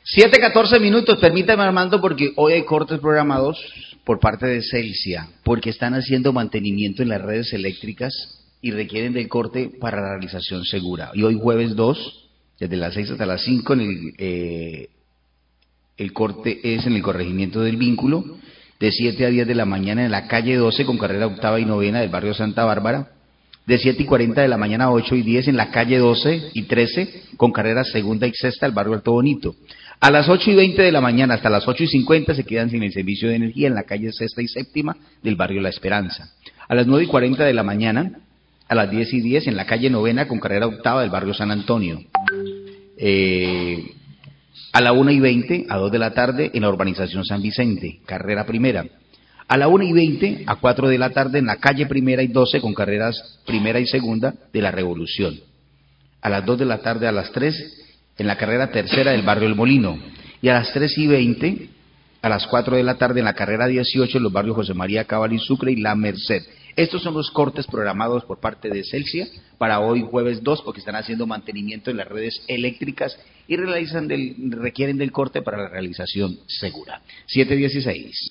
7:14, permítame Armando, porque hoy hay cortes programados por parte de Celsia, porque están haciendo mantenimiento en las redes eléctricas y requieren del corte para la realización segura. Y hoy jueves 2, desde las 6 hasta las 5, el corte es en el corregimiento del vínculo, de 7 a 10 de la mañana en la calle 12 con carrera octava y novena del barrio Santa Bárbara, de 7:40 de la mañana a 8 y 10 en la calle 12 y 13 con carrera segunda y sexta del barrio Alto Bonito. A las 8:20 de la mañana hasta las 8:50 se quedan sin el servicio de energía en la calle sexta y séptima del barrio La Esperanza. A las 9:40 de la mañana a las 10:10 en la calle novena con carrera octava del barrio San Antonio. A la 1:20 a 2 de la tarde en la urbanización San Vicente, carrera primera. A la 1:20 a 4 de la tarde en la calle primera y 12 con carreras primera y segunda de la Revolución. A las 2 de la tarde a las 3 en la carrera tercera del barrio El Molino. Y a las 3:20 a las 4 de la tarde en la carrera 18 en los barrios José María Cabal y Sucre y La Merced. Estos son los cortes programados por parte de Celsia para hoy jueves 2, porque están haciendo mantenimiento en las redes eléctricas y requieren del corte para la realización segura. 7:16.